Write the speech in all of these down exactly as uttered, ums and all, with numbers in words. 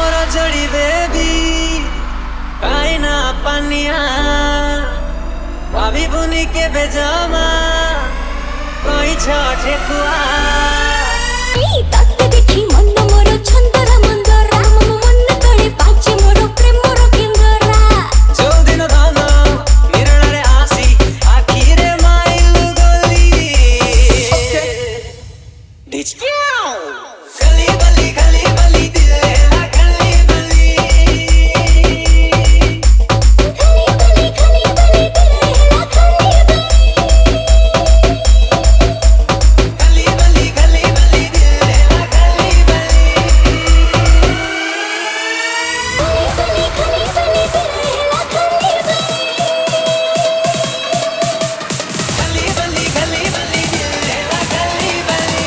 मोर जोड़ी बेबी आईना पानिया अभी बुनी के बेजामा कोई छोटे कुआ तत्ते देखी मन मोर छंदरा मंदरा मन तळे पाचे मोर प्रेम मोर किंगरा जो दिन दाना मिरणारे आसी आखिरे माइल गोली डिचक्याओ गली गली गली गली दिलेला गली गली खली खली खली खली दिलेला खली गली गली गली गली दिलेला गली खली खली खली दिलेला खली गली गली गली गली दिलेला गली गली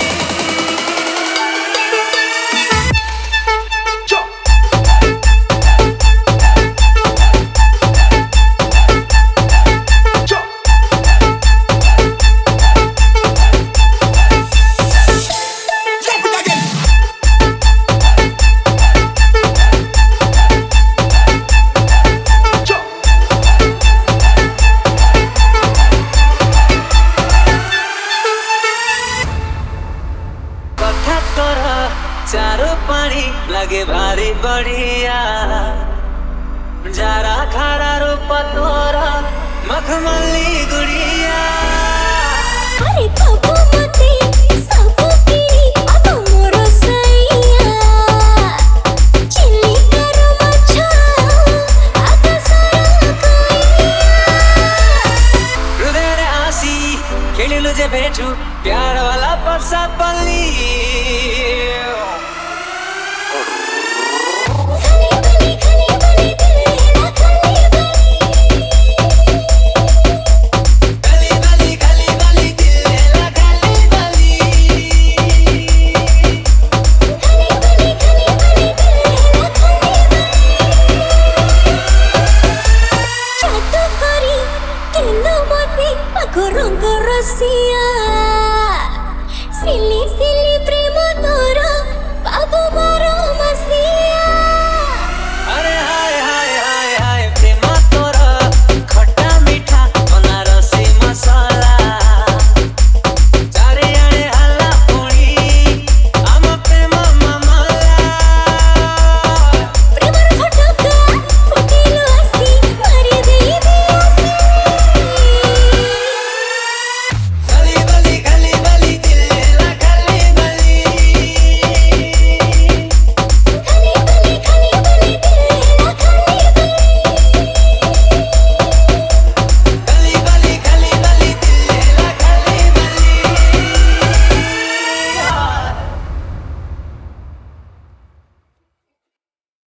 कथा तोर चारो पानी लगे भारी बढ़िया जरा खारा रूप तोर मखमली गुड़िया